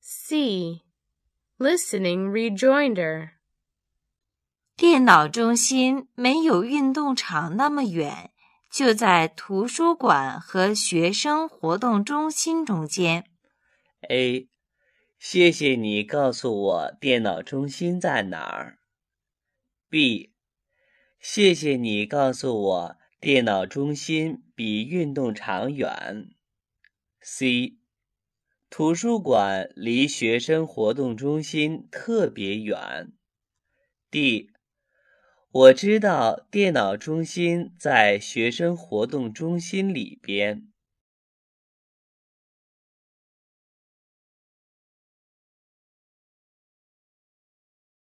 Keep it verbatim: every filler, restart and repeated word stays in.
C. Listening rejoinder. 电脑中心没有运动场那么远，就在图书馆和学生活动中心中间。 A. 谢谢你告诉我电脑中心在哪儿。 B. 谢谢你告诉我电脑中心比运动场远。 C. 图书馆离学生活动中心特别远。 D. 我知道电脑中心在学生活动中心里边。